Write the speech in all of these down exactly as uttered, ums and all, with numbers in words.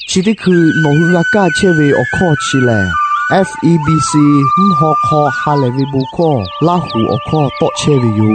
chỉ đấyคือน้องรักกาเชเวอคอชิแล F E B C มหอคอฮาเลวิบุคอลาหูอคอโตเชเวยู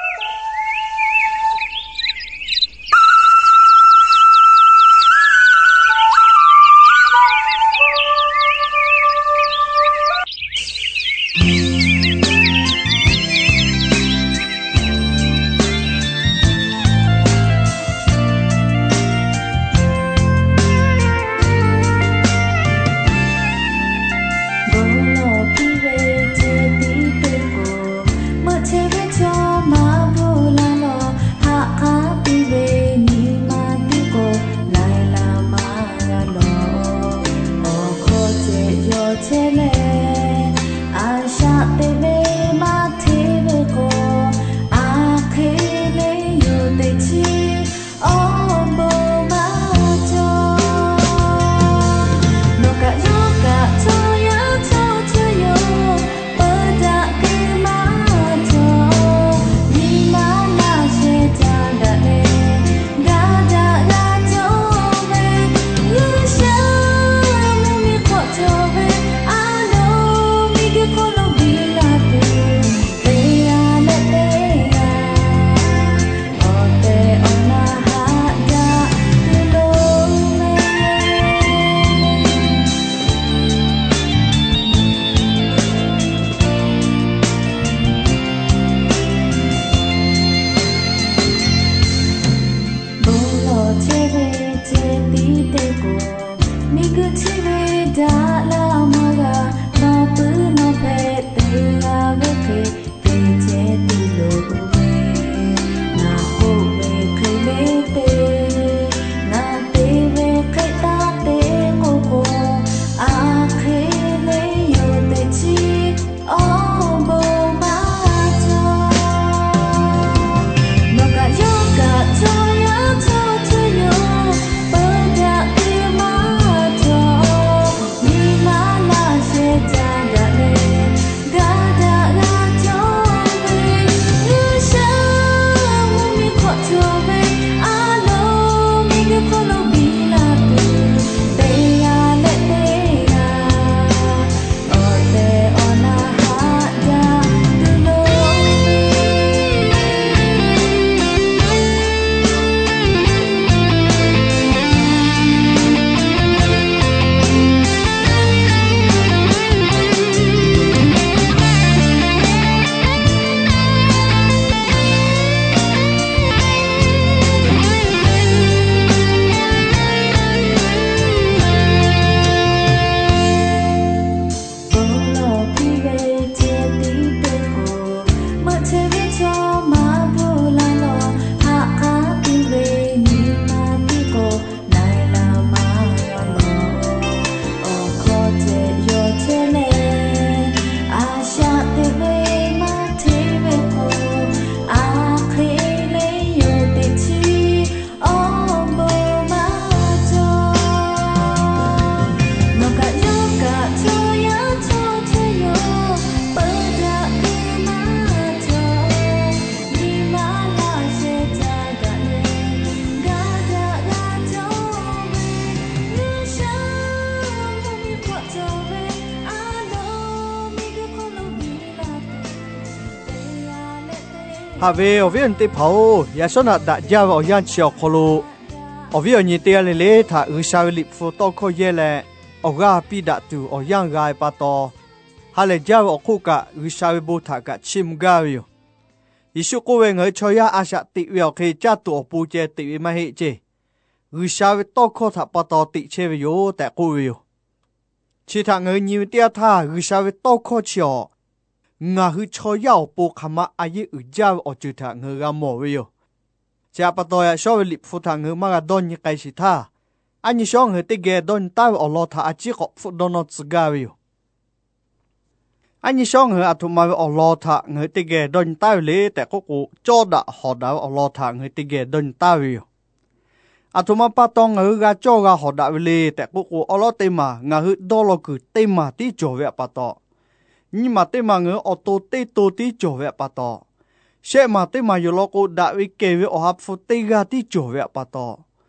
hà về ở viên tây pháo ya số nợ đã giao vào yan chiều kholo ở viên nhị tia lệ lệ thà ư sao lip pho to khô ye lệ ở ga pi đã tu ở yang gai pa to hà lệ giao ở khu cả ư sao bố thà cả chim ga yêu Isu cô về người cho ya asa tị vào khi cha tổ pu che tị mà hệ che ư sao to khô thà pa to tị che về yo tại cô yêu chỉ thằng người nhiều tia tha ư sao to khô chiều ngà hư cho yao po khama ai ư giao ở chữ thằng người ga mò yêu cha pa to ya so lip phu thằng người mà ga don như cái gì tha anh như song người tị ge don tao ở lo tha chỉ có phu don nó ga yêu anh như song người à thùng mà ở lo thà người tị ge don tao lệ tại có cụ cho đã họ đã ở lo thà người tị ge don tao yêu à thùng mà pa tong người ga cho ga họ đã lệ tại có cụ ở lo tê mà ngà hư đo lo cứ tê mà tí chỗ về pa to nhưng mà tê mà người ở tô tê tô tí chỗ về pa to sẽ mà tê mà yêu lo cụ đã bị kê về ở hấp phu tê ga tí chỗ về pa to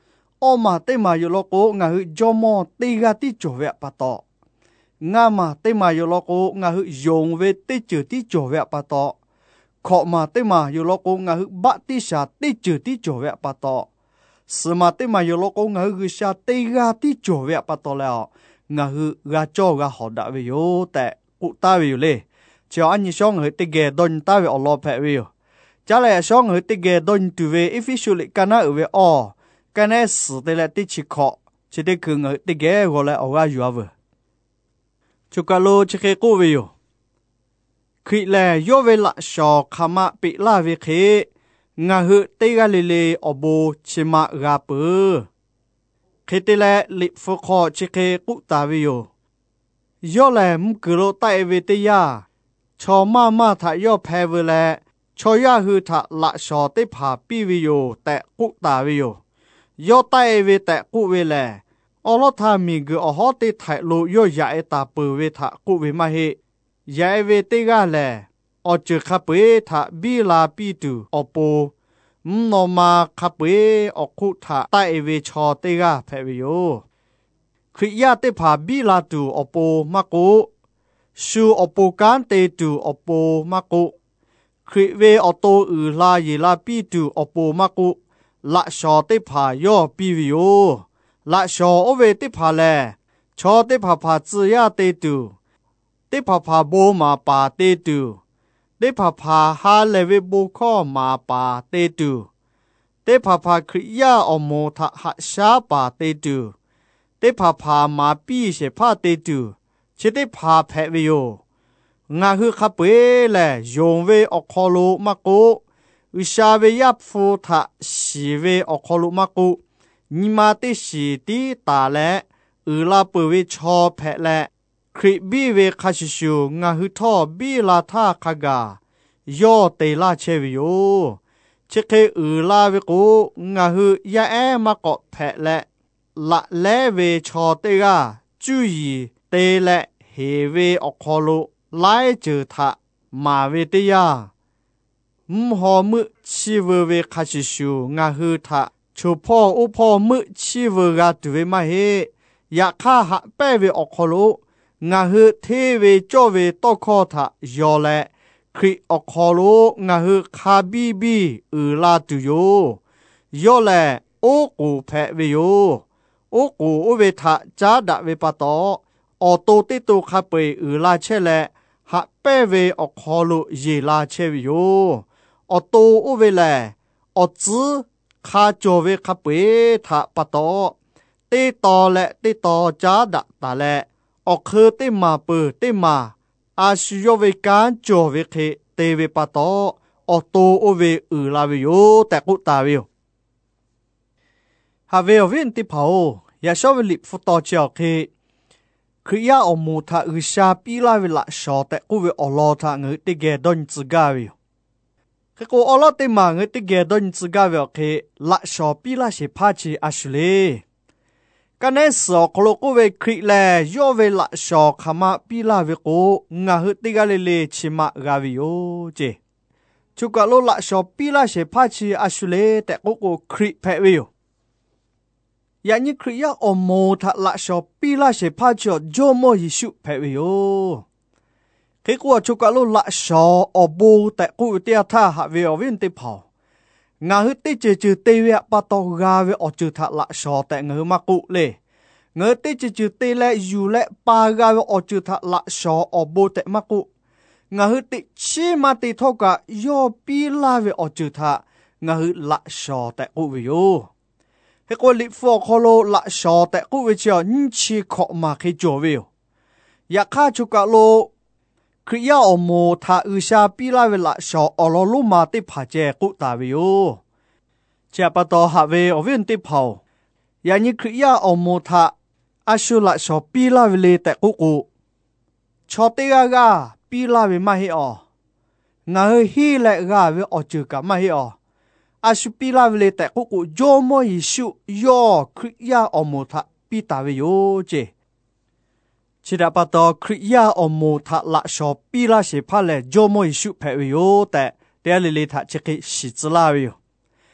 อมาเตมาอยู่โลโกงาหือจอมอตีกาติโจเวปะตองามาเตมาอยู่โลโกงาหือยงเวติจือติโจเวปะตอขอมาเตมาอยู่โลโกงาหือบะติชาติจือติโจเวปะตอสมาเตมาอยู่โลโกงาหือชาติกาติโจเวปะตอแล้วงาหือกาโจกาหอดาเวโยแต่กุตาเวอยู่เลยเจ้าอันนี้ช่องหือติเกดอนตาเวอลอแพเวโยจ้าเลยช่องหือติเกดอนตูเวอิฟิชุลิกานาเวออกันเอสเตเลติชิคอชิเดคืงติเกโกเลอวาอยู่อเวชุกาโลชิเคกูเวโยคิเลโยเวละชอขมาปิลาเวเคงาหือติกาเลเลอบูชิมากาปือคิติเลลิฟุคอชิเคกุตาเวโยโยเลมกุโลไตเวติยาชอมามาทะโยแพเวเลชอยาหือทะละชอติผาปีเวโยแต่กุตาเวโยโยไตเวแต่กุเวแลอลทามีกอหอติไทโลโยยาเอตาเปเวทะกุเวมาเฮยาเวติกาแลอจคาเปทะบีลาปีตูอโปมโนมาคาเปอคุทะไตเวชอติกาเพเวโยคริยาติผาบีลาตูอโปมะกุชูอโปกันเตตูอโปมะกุคริเวอโตอือลาเยลาปีตูอโปมะกุละชอติผาย่อปีวิโอละชอโอเวติผาแลชอติผาผาจือยาเตตูติผาผาโบมาปาเตตูติผาผาฮาเลเวโบข้อมาปาเตตูติผาผาคริยาอโมทะหะชาปาเตตูติผาผามาปีเสพาเตตูชิติผาแพวิโองาฮือคาเปแลยงเวอคอโลมะโกวิชาเวยับฟูทะสีเวอคอลุมากุนิมาติสีตีตาและอือลาเปเวชอแพและคริบีเวคาชิชูงาฮึทอบีลาทาคากาย่อเตลาเชวิโอเชเคอือลาเวกุงาฮึยาแอมะกอแพและละเลเวชอเตกาจุยเตและเฮเวอคอลุไลเจอทะมาเวเตยามหอมึชีเวเวคาชิชูงาฮือทะชูพ่ออุพ่อมึชีเวกาตุเวมาเฮอยากฆ่าหะแป้เวออกคโลงาฮือเทเวโจเวตอคอทะยอและคริออกคโลงาฮือคาบีบีอือลาตุโยยอและโอกูแพเวโยโอกูอุเวทะจาดะเวปะตอออโตติโตคาเปอือลาเชและหะแป้เวออกคโลเยลาเชวิโยอโตอุเวแลอจื้อคาโจเวคาเปทะปะตอเตตอและเตตอจาดะตาและออกคือเตมาเปเตมาอาชิโยเวกันโจเวเคเตเวปะตออโตอุเวอือลาเวโยแต่กุตาเวโฮาเวอเวนติเผายาชอบลิฟุตอเจอเคคริยาอมูทาอือชาปีลาเวละชอแต่กุเวอลอทางเงติเกดอนซึกาเวคือกูอลอติมาเงติเกดอนซึกาเวเคละชอปีลาเชพาชีอาชุเลกันเนสอคโลกุเวคริแลโยเวละชอขมาปีลาเวโกงาหติกาเลเลชิมากาวิโอเจชุกะโลละชอปีลาเชพาชีอาชุเลแต่กูกูคริเพวิโอยานี่คริยาอโมทะละชอปีลาเชพาจอโจโมยิชุเพวิโอคือกูชุกะโลละชออบูแต่กูเตียท่าหาเวอวินติเผางาฮึติเจจือเตเวปะตอกาเวอจือทะละชอแต่เงือมากุเลเงือติเจจือเตและอยู่และปากาเวอจือทะละชออบูแต่มากุงาฮึติชิมาติทอกะโยปีลาเวอจือทะงาฮึละชอแต่กูเวโยเฮโกลิฟอคโลละชอแต่กูเวจอนิชิขอมาเคจอเวอยากฆ่าชุกะโลคริยาอโมทาอือชาปีลาเวละชออลลุมาติผาเจกุตาวิโอเจปะตอหาเวอเวนติเผายานิคริยาอโมทาอาชุละชอปีลาเวเลแต่กุกุชอเตกากาปีลาเวมาเฮองาฮีและกาเวอจือกะมาเฮออาชุปีลาเวเลแต่กุกุโยโมยิชุยอคริยาอโมทาปีตาเวโยเจชิดาปะตอคริยาอโมทะละชอปีลาเชพาเลโจโมยิชุเพวิโอแต่เดลิเลทะเจกิชิซลาวิโอ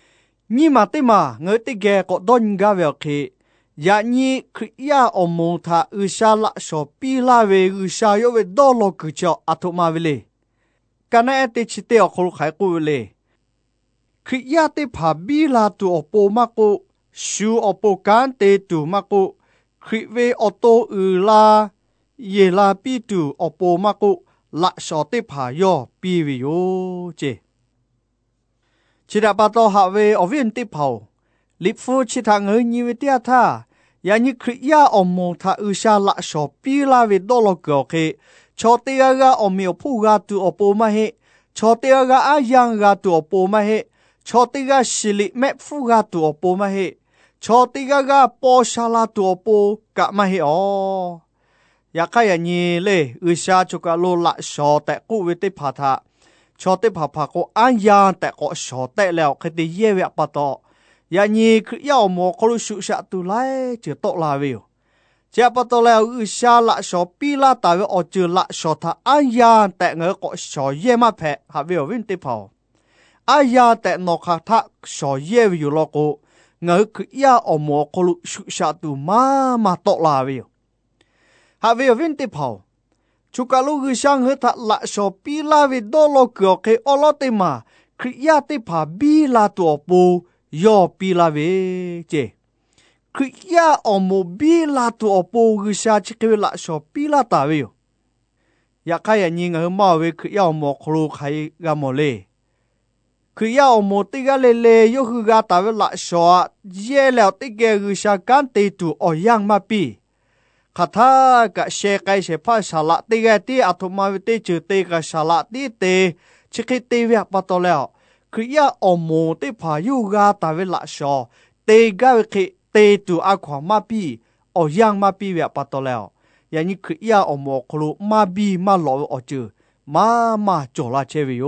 นี่มาติมาเงติแกก็ดนกาเวลเคยานี่คริยาอมงทาอุชาละชอปีลาเวอุชาโยเวดอลกุจออัตุมาเวเลกันเอติชิเตอคลุขายกูเวเลคริยาติผาบีลาตูอโปมากุชูอโปกันเตตูมากุคริเวอโตอุลาเยลาปีตูอโปมากุละชอติผายอปีวิโยเจชิดาปาโตหาเวอวินติเผาลิฟูชิทางเงยนิวิเตียท่ายานิคริยาอมโมทาอุชาละชอปีลาเวดอลกอเคชอเตียกาอมิอพูกาตูอโปมาเฮชอเตียกาอายังกาตูอโปมาเฮชอติกาชิลิเมฟูกาตัวโปมาเฮชอติกากาปอชาลาตัวโปกะมาเฮออยากให้ยีเลอุชาจุกาโลละชอแต่กูเวติพาทาชอติพาพาโกอันยานแต่ก็ชอแต่แล้วคดีเยเวปะตอยายีคือยาวโมคลุสุชะตุไลเจตลาวิวเจ้าปะตอแล้วอุชาละชอปีลาตาเวอจืละชอทาอันยานแต่เงอก็ชอเยมาเพหาวิววินติพาวอายาแต่นกทักชอเยวิวโลโกเงคือยาอโมคลุสุชาตุมามาตลาวิวหาวิววินติพาวชุกาลูกช่างเหตุละชอปีลาวิดโลกโอเคอลอติมาคือยาติพาบีลาตัวปูยอปีลาเวเจคือยาอโมบีลาตัวปูกุชาชิกเวละชอปีลาตาวิวอยากให้ยิงเงมาเวคือยาอโมคลุใครกามเลคือยาอโมติกาเลเลยคือกาตาเวละชอเยแล้วติเกกุชากันติตูอยังมาปีคาถากะเชไกเชพาชาละติกาตีอัตมาวิติจุติกะชาละติเตชิกิติเวปะตอแล้วคือยาอโมติพายุกาตาเวละชอเตกาเวคิเตตูอาความาปีอยังมาปีเวปะตอแล้วอย่างนี้คือยาอโมคลุมาบีมาหลออจือมามาจลาเชวิโอ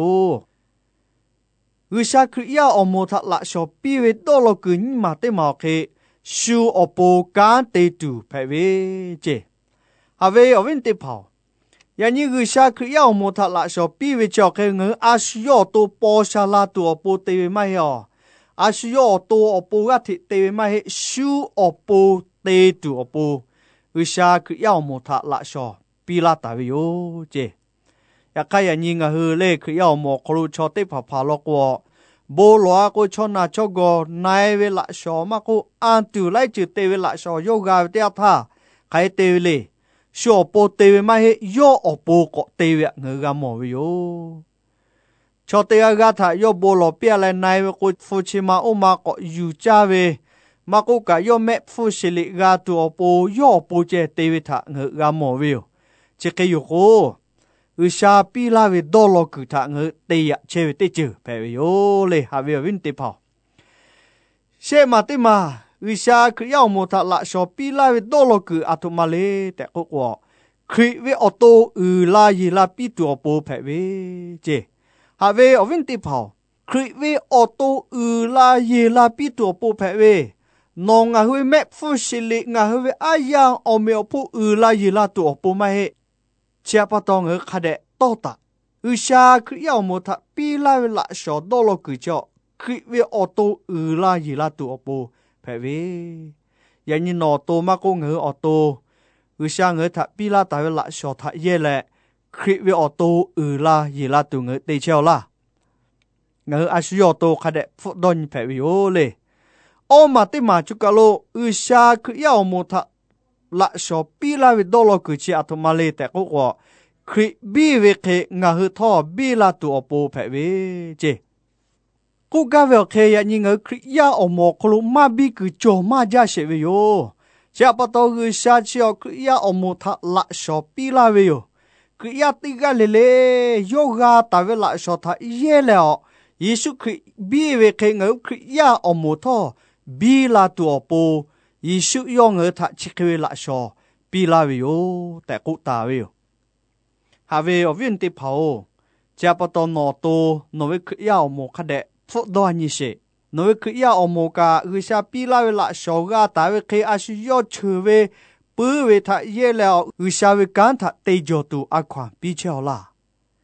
อุชาคริยาอโมทัละชอปีเวดอลกุนมาเตมาเคชูอโปกันเตตูเพเวเจฮาเวอวินติพาวยันนี้อุชาคริยาอโมทัละชอปีเวจอกเงอาชโยตัวปอชาลาตัวโปเตเวไม่ฮออาชโยตัวอโปกะทิเตเวไม่เฮชูอโปเตตูอโปอุชาคริยาอโมทัละชอปีลาตาวิโอเจอยากให้ยันยิงเฮเลคือยาวหมอกครูชอติผาผาลกวโบหลัวกูชนาชกนายเวลาชอมากูอันตุไลจุเตเวลาชอโยกาเตียท่าใครเตเวเลชอโปเตเวไม่เฮโยอโปก็เตเวเงกามอวิโยชอเตกาท่าโยโบหลัวเปียเลยนายเวกูฟูชิมาอุมาก็อยู่จ้าเวมากูกะโยเมฟูชิลิกาตัวโปโยโปเจเตเวท่าเงกามอวิโยเจกยุโกอุชาปีลาเวดอลกุทางเงเตียเชวิติจือเปวิโอเลฮาเววินติพาวเชมาติมาอุชาคือยาวโมทะละชอปีลาเวดอลกุอัตุมาเลแต่ก็ว่าคริเวอโตอุลายีลาปีตัวโปเปเวเจฮาเวอวินติพาวคริเวอโตอุลายีลาปีตัวโปเปเวนองอะฮุเมฟุชิลิงะฮุเวอายังอเมอพูอุลายีลาตัวโปมาเฮเจ้าปะตองเอคาเดโตตาอุชาคริยาโมทะปีลาเวละชอดอลกุจอคริเวอโตอุลายีลาตัวโปเพเวยันยินอโตมาโกเงออโตอุชาเงทะปีลาตาเวละชอทะเยแลคริเวอโตอุลายีลาตัวเงเตเชลลาเงอาชยอโตคาเดฟุดอนเพเวโอเลโอมาติมาจุกาโลอุชาคริยาโมทะละชอปีลาเวดอลกุจิอัตมาเลแต่ก็ว่าคริบีเวเคงาฮึทอบีลาตัวโปเพเวเจกูกาเวลเคยันยิงคริยาอโมคลุมาบีกุโจมาจาเชเวโยเจ้าปะตอกุชาเชียวคริยาอโมทะละชอปีลาเวโยคริยาติกาเลเลโยกาตาเวละชอทะเยแล้วยิสุคริบีเวเคงคริยาอโมทอบีลาตัวโปยิสุยองเอทัชิกเวละชอปีลาวิโอแต่กุตาวิโอฮาเวอวินติพาวเจ้าปตอนอโตโนเวคยาอโมคเดฟุดอนิเชโนเวคยาอโมกาอุชาปีลาเวละชอกาตาเวเคอาชิยอชเวปือเวทะเยแล้วอุชาเวกันทะเตโจตูอะควาปีเชลลา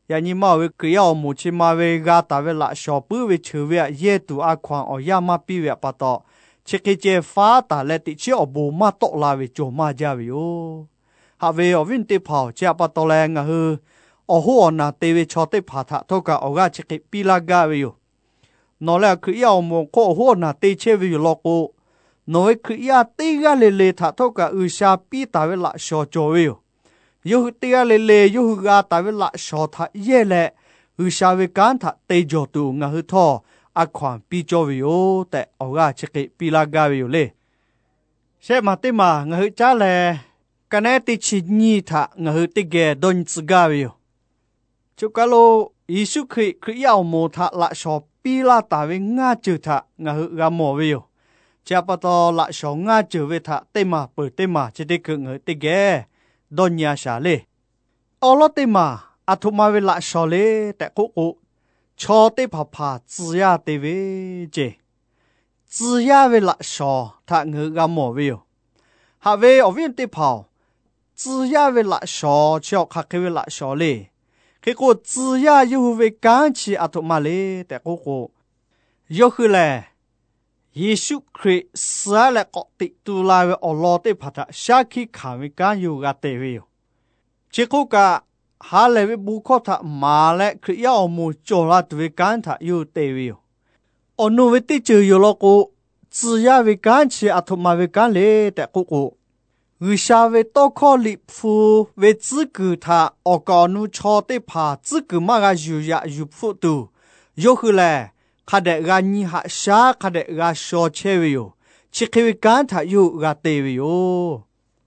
ya ni ma we kri ya mu chi ma we ga ta we la sho pu we chu we ye tu a kwan o ya ma pi we pa to chi ki che fa ta le ti chi o bu ma to la we jo ma ja we yo ha we o vin te phao cha pa to le nga hu o ho na te we cho te pha tha to ka o ga chi ki pi la ga we yo no le kri ya mu ko ho na te che we yo lo ko nói kia tia lê lê thà thâu cả ư sa pi ta với lại sò chồi yêu tia lê lê yêu ga ta với lại sò thà ye lệ ư sa với cán thà tây giò tu ngà hư thò à khoản pi chồi yêu tại ở ga chỉ cái pi la ga yêu lê sẽ mà tê mà ngà hư cha lệ cái này tê chỉ nhị thà ngà hư tê ghé đôn zư ga yêu chú cá lô Giêsu khi khi yêu mồ thà lại sò pi la ta với ngà chữ thà ngà hư ga mồ yêu cha pa to lại số nga trở về thạ tê mà bởi tê mà chỉ để cưỡng ở tê ghé đồn nhà xả lê ở lo tê mà à thu mà về lại số lê tại cố cố cho tê phà phà zư ya tê về chê zư ya về lại số thạ ngữ gà mỏ về hạ về ở viên tê phào zư ya về lại số cho khắc về lại số lê khi cô zư ya yêu về cán chỉ à thu mà lê tại cố cố yêu khứ lê Giêsu Christ sẽ là có tịch tu lại với Allah để phát ra sau khi khám phá cái yêu gạt tế về. Chỉ có cả hai lễ với bố khó thà mà lại khi yêu muốn cho là từ với cái thà yêu tế về. Ở nơi với tích chữ yêu lo cô chỉ là với cái chỉ à thôi mà với cái lễ để cô cô. Người sao với to khó lập phu với资格thà ở cái nơi cho tế phá资格mà cái yêu ya yêu phụ tu yêuคือแลkhá đệ gà nhi hạ xá khá đệ gà xó chê về yo chỉ khi cán thả yo gà tê về yo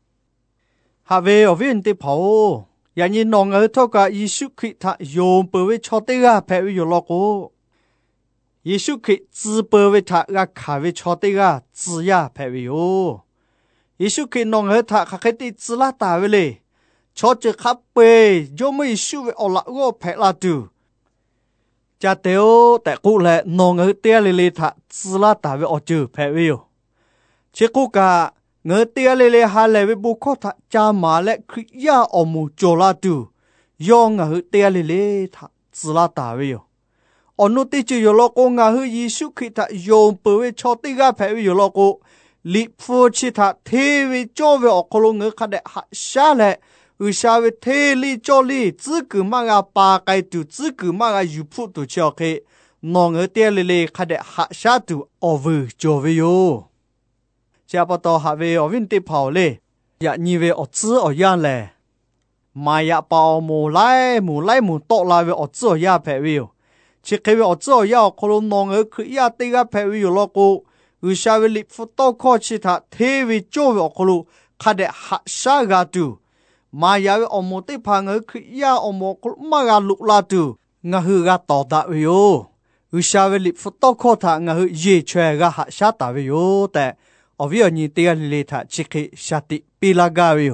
hạ về ở viên tê phao ya nhi nong ở thọ cả Giêsu khi thả yo bờ về cho tê gà phê về yo lo cô Giêsu khi zư bờ về thả gà khá về cho tê gà zư ya phê về yo Giêsu khi nong ở thả khá tê zư la ta về lê cho chữ khá bê yo mới Giêsu về ở lạc gô phê la tu cha tiêu tại cụ lệ nong ở tia lê lê thạ zư la ta về ở chữ phê về yo chỉ cụ cả ngỡ tia lê lê hà lê về bố khó thạ cha mà lệ khi ya ở mù chô la tu yo ngỡ tia lê lê thạ zư la ta về yo ở nô tê chữ yo lo cô ngỡ hư Giêsu khi thạ yo bờ về cho tê ga phê về yo lo cô lì phu chi thạ thế về cho về ở cô lo ngỡ khá đệ hạ xa lệ ư xa về thế li cho li tư cử mà ngà ba cái tu tư cử mà ngà yu phụ tu cho khê nong ở tia lê lê khá đệ hạ xa tu ở vư cho về yo cha bà tò hạ về ở viên tê phào lê dạ nhi về ở tư ở yan lê mà dạ bảo mù lại mù lại mù tọ lại về ở tư ở ya phê về yo chỉ khi về ở tư ở ya cô lo nong ở khứ ya tê ga phê về yo lo cô ư xa về li phụ tọ khó chi thạ thế về cho về ở cô lo khá đệ hạ xa ga tu mà ya về ở một tê phang ở khứ ya ở một cô mà ga lục la tu ngà hư ga tỏ tạ về yo ư xa về li phụ tọ khó thạ ngà hư dễ chwe ga hạ xa tạ về yo tại ở phía nhìn tia lê thà chỉ khi sát tị pilaga về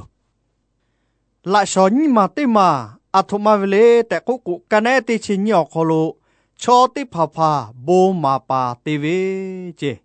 lại số như mà tê mà à thôi mà về lê tại cố cụ cái này tê chỉ nhỏ khó lộ cho tê phà phà bố mà bà tê về chứ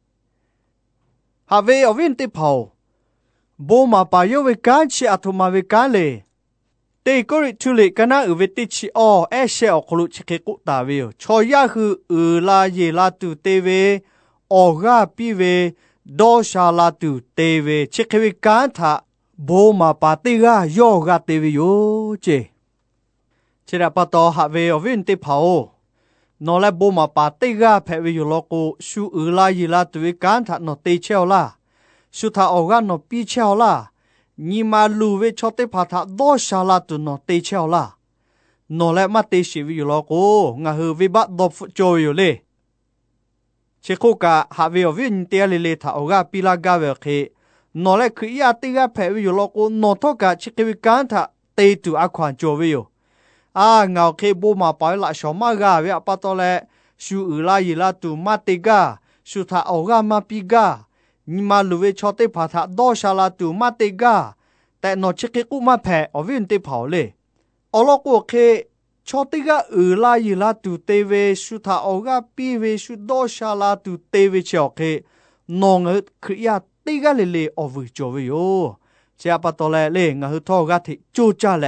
hà về ở viên tê phào bố mà bà yêu về cá chỉ à thôi mà về cá lê tê có rị thu lệ cái nào ở về tê chỉ o e xe ở khó lộ chỉ khi cụ ta về cho ya hư ừ la ye la tu tê về ở ga pi về đô xa la tu tê về chế khế về cán thạ bố mà bà tê ga yô ga tê về yô chế chế ra bà tò hạ về ở viên tê phao nó là bố mà bà tê ga phê về yô lô cô su ư la yì la tu về cán thạ nó tê chèo la su thạ ổ ga nó pi chèo la nhi mà lù về cho tê phá thạ đô xa la tu nó tê chèo la nó là mà tê xì về yô lô cô ngà hư về bát đô phụ chô yô lê chỉ có cả hạ về ở viên tia lê lê thảo ga pilaga về khi nó lại khi ya tia phê về lo cô nó thọ cả chỉ cái cán thà tây tu ác khoản cho về à ngào khi bố mà bảo lại số mà ga về apa to lệ su ư la yì la tu ma tê ga su thà ở ga ma pi ga nhưng mà lưu về cho tê phá thà đô xa la tu ma tê ga tại nó chỉ cái cú ma phê ở viên tê phảo lệ ở lo cô khi cho tê ga ư la yì la tu tê về su thà ở ga pi về su đô xa la tu tê về chào khi nong ở khi ya tê ga lê lê ở vừa cho về yo cha pa to lệ lê ngà hư thọ ga thị chu cha lệ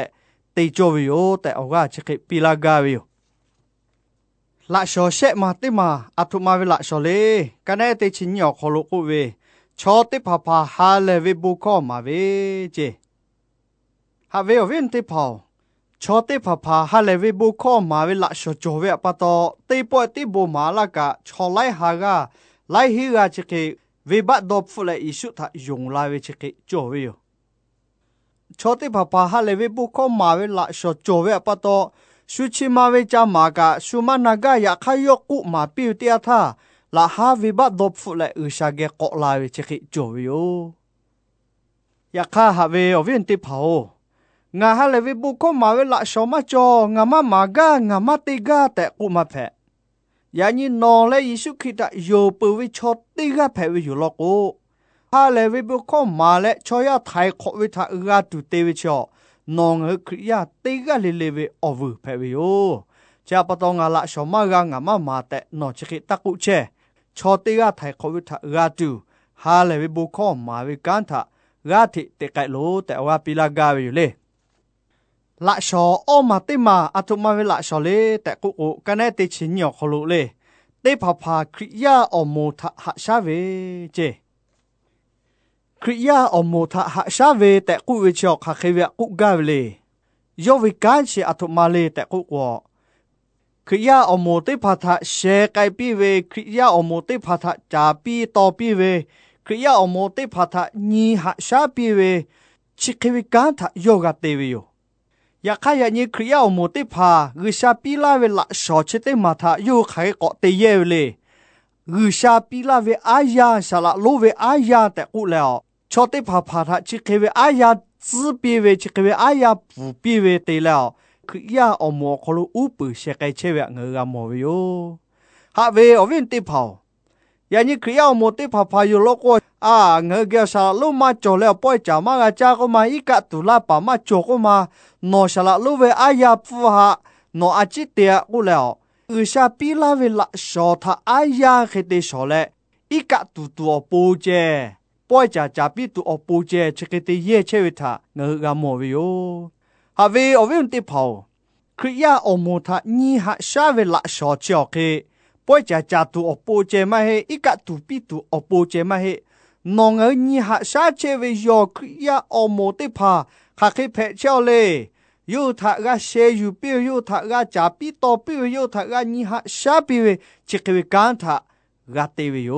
ตีโจวิโอแต่เอาว่าจะเกิดปีลากาวิโอละชอเชมาติมาอัตุมาเวละชอเลกันเอติชินยอขลุกุเวชอติพาพาฮาเลวิบุคอมาเวเจฮาเวอวินติพาวชอติพาพาฮาเลวิบุคอมาเวละชอโจเวปะตอติปอติบูมาละกะชอไลฮากาไลฮิกาจะเกวิบัดดอบฟุเลอิสุทะยงลาเวจะเกโจเวโยชอติพาพาฮาเลวิบุคอมาเวละชอโจเวปะตอสุชิมาเวจามากะสุมานากะยะขยกุมาปิวเตียทาละฮาวิบัดดอบฟุเลอุชาเกโกลาเวจะเกโจเวโยยะคาฮาเวอวินติพาวงาฮาเลวิบุคอมาเวละชอมาจองามามากะงามาติกะแต่กุมาเพยานีนอเลยิสุคิดะโยปวิชอติกะเพวิอยู่ลอกูฮาเลวิบุคอมาเลชอยาไทยขวิทะกะตุเตวิชอนองเฮคริยาติกะเลเลเวอวเพวิโยจะปะตองาละชอมากะงามามาแต่นอชิคิตะกุเชชอติกะไทยขวิทะกะตุฮาเลวิบุคอมาเวกันทะกะทิเตไกโลแต่ว่าปิลากาเวอยู่เลละชออมาติมาอัตุมาเวละชอเลแต่กุกุกันเนติชินยอขลุเลเตพาพาคริยาอโมทะหะชาเวเจคริยาอโมทะหะชาเวแต่กุวิชอกหะเคเวกุกาเวเลยอวิกันชิอัตุมาเลแต่กุกวคริยาอโมติพาทะเชไกปีเวคริยาอโมติพาทะจาปีตอปีเวคริยาอโมติพาทะญีหะชาปีเวชิเควิกันทะโยกะเตวิโยอยากให้ยันยี่คริยาอโมติพากุชาปีลาเวละชอชิเตมาทายูไขเกาะเตเยเวเลกุชาปีลาเวอายาชาละโลเวอายาแต่กุแล้วชอติพาพาทาชิเคเวอายาจืปีเวชิเคเวอายาปูปีเวเตแล้วคริยาอโมคลูอุปุเชไกเชเวเงกามโวโยฮาเวอวินติพาวยันยี่คริยาอโมติพาพายูโลโกอ่าเงเกชาลูมาโจแล้วป่อยจามากาจาก็มาอีกะตุลาปามาโจก็มานอชาละลูเวอายาฟูฮานออาจิเตียกุแล้วอุชาปีลาเวละชอทาอายาเขเตชอเลอีกะตุตัวปูเจป่อยจาจาปีตัวปูเจเชเกเตเยเชวิทาเงกามโวโยฮาเวอวินติพาวคริยาอโมทาญีหะชาเวละชอเจอเคป่อยจาจาตัวปูเจมาเฮอีกะตุปีตัวปูเจมาเฮนองเอญีหะชาเชเวยอคริยาอโมติพาคาคิเพเชอเลยูทะกะเชยูปิยูทะกะจาปิโตปิยูทะกะญีหะชาปิเวจิกเวกันทะกะเตเวโย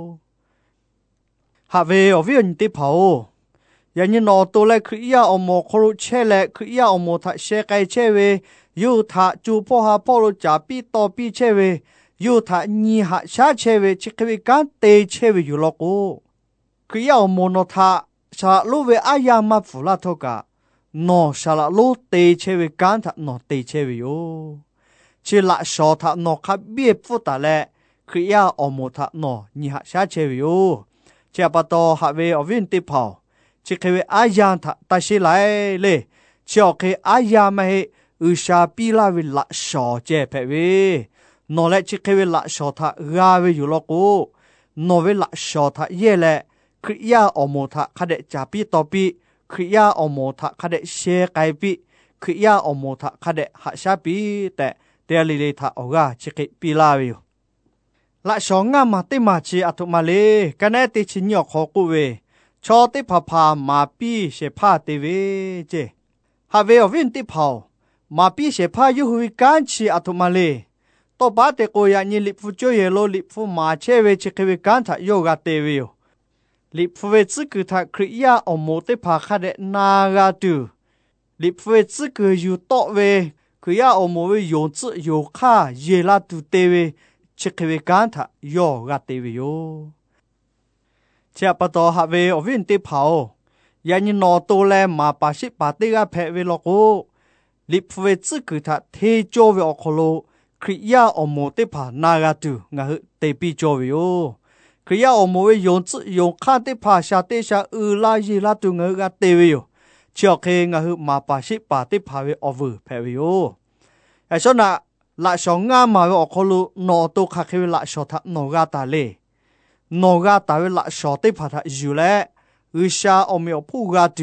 ฮาเวอวินติพาวยันยนอโตเลคริยาอโมครุเชเลคริยาอโมทะเชไกเชเวยูทะจูโพฮาโพโลจาปิโตปิเชเวยูทะญีหะชาเชเวจิกเวกันเตเชเวยูโลโกคริยาอโมโนทะชาลูเวอายามาฟุลาโทกะนอชาละลูเตเชเวกันทะนอเตเชเวโยชิละชอทะนอคาเบียฟุตะเลคริยาอโมทะนอญีหะชาเชเวโยเจปะตอฮะเวอวินติพาวชิเคเวอายาทะตาชิไลเลชอเคอายามาเฮอุชาปีลาเวละชอเจเพเวนอเลชิเคเวละชอทะกาเวอยู่ลอกูนอเวละชอทะเยเลคริยาอโมทะคาเดจาปีตอปีคริยาอโมทะคาเดเชไกปีคริยาอโมทะคาเดหะชาปีแต่เตลิเลทะออกาชิกิปีลาวิวละชองงามาติมาชีอัตุมาเลกันเนติชิญยอขอกุเวชอติพาพามาปีเชพาเตเวเจฮาเวอวินติพาวมาปีเชพายุหุวิกันชีอัตุมาเลตบาเตโกยานิลิฟุโจเยโลลิฟุมาเชเวชิกิเวกันทะโยกาเตเวโยลิฟเวซึกุทาคริยาอโมเตพาคาเดนากาตูลิฟเวซึกุยูโตเวคริยาอโมเวยงซึโยคาเยลาตูเตเวชิกเวกันทะโยกาเตเวโยเชปะตอฮะเวอวินติพาวยันยนอโตแลมาปาชิปาเตกาเพเวโลโกลิฟเวซึกุทาเทโจเวอโคโลคริยาอโมเตพานากาตูงะฮเตปิโจเวโยคริยาอโมเวยงซึยงคาเตพาชาเตชาอืลาเยลาตุงกะเตเวโยเชอเคงะฮึมาปาชิปาเตพาเวอเวเพเวโยไอชนะละชองงามาเวอคอลุนอโตคาเคเวละชอทะนอกาตาเลนอกาตาเวละชอเตพาทะยูเลอุชาอเมอพูกาตู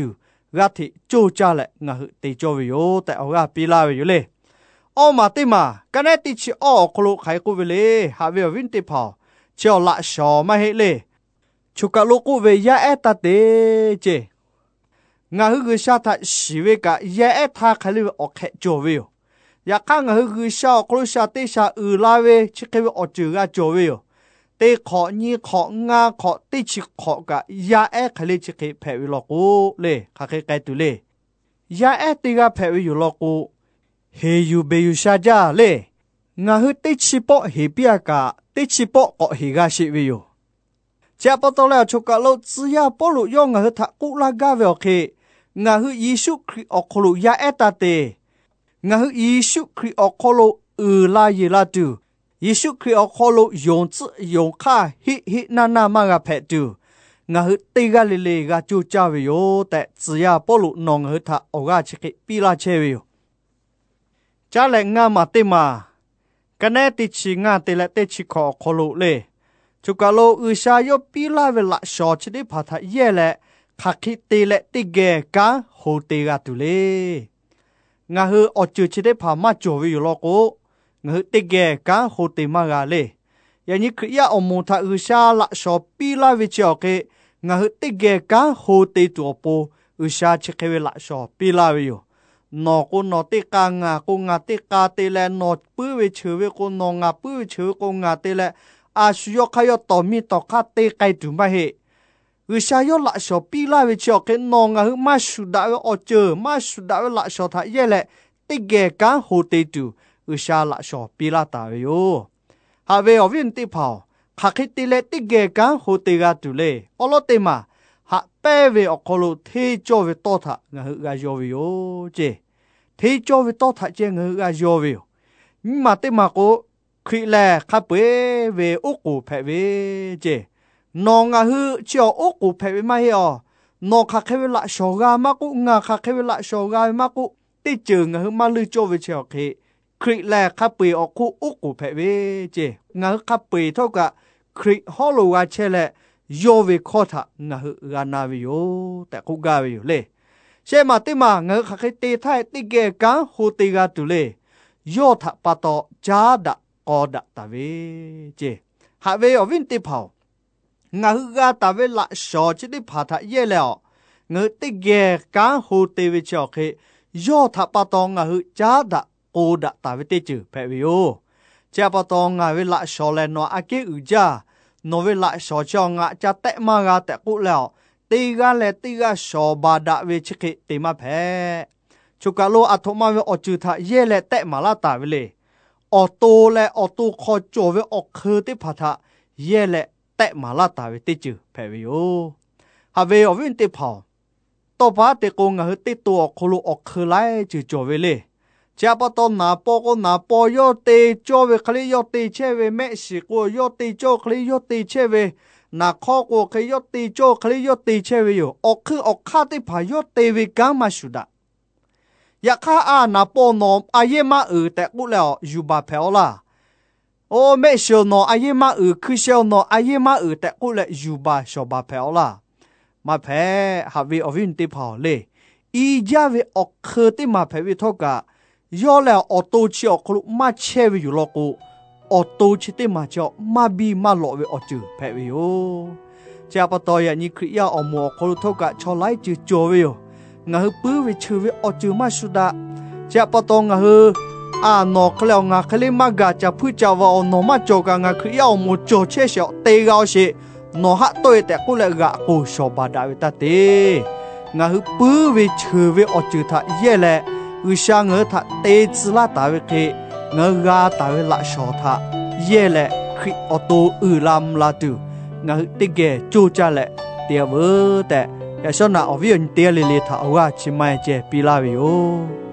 gà thì chú cha lại ngà hự tì cho về yo tại ở gà pi la về yo lê ô mà tì mà cái này tì chỉ ô cô lô khai cô về lê hạ về vinh tì phào chiều lại sò mà hết lê chú cả lô cô về ya ét ta tê chê ngà hự gư sa thà xí về cả ya ét thà khai lê ở khẽ cho về yo ya khang ngà hự gư sa cô lô sa tê sa ư la về chỉ khai về ở chữ gà cho về yo tê khó nhi khó nga khó tê chỉ khó cả ya ét khai lê chỉ khai phê về lô cô lê khá khai cái tù lê ya ét tê gà phê về yo lô cô he yu be yu sa ja lê ngà hự tê chỉ bộ he bia cả tê chỉ bộ có he gà xí về yo cha bắt đầu là chú cả lâu chỉ ya bộ lụ yo ngà hự thà cụ la gà về ok ngà hự Giêsu Christ ở khổ lụ ya ét ta tê ngà hự Giêsu Christ ở khổ lụ ư la ye la tu Giêsu Christ ở khổ lụ yong zi yong kha hi hi na na ma gà phê tu ngà hự tê gà lê lê gà chú cha về yo tại chỉ ya bộ lụ nong hự thà ở gà chỉ cái pi la chê về yo cha lại ngà mà tê mà cái này tê chỉ ngà tê lại tê chỉ khó khổ lụ lê chú cả lô ư sa yo pi la về lại sò chỉ đi phá thà ye lẹ khắc khi tê lẹ tê ghé cá hồ tê gà tu lê ngà hư ở chữ chỉ đi phá mà chỗ về yo lo cô ngà hư tê ghé cá hồ tê mà gà lê ya như kia ở mông thà ư sa lại sò pi la về chiều cái ngà hư tê ghé cá hồ tê tu po ư sa chỉ cái về lại sò pi la về yo nó cô nó tê ca ngà cô ngà tê ca tê lẹ nó bự về chữ về cô nó ngà bự về chữ cô ngà tê lẹ à suy khai yo tỏ mi tỏ khá tê cái tu mà hệ ư sa yo lại sò pi la về chiều cái nó ngà hư mà su đã ở chờ mà su đã lại sò thà ye lẹ tê ghé cá hồ tê tu ư sa lại sò pi la ta về yo hà về ở viên tê phào khá khi tê lẹ tê ghé cá hồ tê gà tu lê ở lót tê mà hạ bé về ở cô lô thế cho về to thà ngà hư gà yo về yo chê thế cho về to thà chê ngà hư gà yo về nhưng mà tê mà cô khi lẹ khá bế về úc cụ phê về chê nó ngà hư chiều úc cụ phê về mà hiểu nó khá khê về lại sổ gà mà cụ ngà khá khê về lại sổ gà mà cụ tê chừ ngà hư mà lưu cho về chiều khi khi lẹ khá bế ở khu úc cụ phê về chê ngà hư khá bế thôi cả khi hô lù gà chê lẹ yo về khó thả ngà hư gà nà về yo tại khu gà về yo lê chê mà tê mà ngà hư khá khê tê thay tê ghé cá hô tê gà tù lê yo thả bà tỏ chá đạ có đã ta về chê hạ về ở viên tê phào ngà hư gà ta về lại sò chứ đi phá thả ye lẹo ngư tê ghé cá hồ tê về chọ khê do thả bà tông ngà hư chá đã cô đã ta về tê chữ phê về ô chá bà tông ngà về lại sò lẹ nó á kế ư cha nó về lại sò cho ngà chá tẹ mà gà tẹ cụ lẹo tê gà lẹ tê gà sò bà đã về chứ khê tê mà phê chú cả lô á thô mà về ở chữ thả ye lẹ tẹ mà la ta về lê ở tô lẹ ở tô khó chỗ với ở khơi tê phá thà ye lẹ tệ mà la ta về tê chữ phải về ô hà về ở viên tê phào tô phá tê cô ngà hư tê tô ở khô lô ở khơi lại chữ chỗ về lê cha bắt tô nà bò cô nà bò yo tê cho về khali yo tê che về mẹ sĩ cô yo tê cho khali yo tê che về nà khó cô khali yo tê cho khali yo tê che về yo ở khơi ở khá tê phá yo tê về cá mà sụt đã ya kha a na po no aye ma u te bu leo yu ba pheo la o me sho no aye ma u khu sho no aye ma u te ku le yu ba sho ba pheo la ma phe ha vi ovin te phao le i ja ve o khe te ma phe vi tho ka yo le o to chi o khu ma che vi yu lo ku o to chi te ma cho ma bi ma lo ve o chu phe vi o cha pa to ya ni kri ya o mo khu tho ka cho lai chu cho ve yo ngà hư bứ về chữ về ở chữ mà suda cha bắt đầu ngà hư à nó cái nào ngà cái mà gà cha phu cha vào nó mà cho cả ngà cứ yêu một chỗ chế sẹo tê gạo sẹ nó hát tôi tại cô lại gà cô sò bà đại ta tê ngà hư bứ về chữ về ở chữ thà ye lẹ ư sang ngờ thà tê chỉ là ta về cái ngờ gà ta về lại sò thà ye lẹ khi ở tô ư làm là từ ngà hư tê ghé chu cha lẹ tiệt vỡ tại ya shona ovion tia le le tha wa chi mai che pi la vi o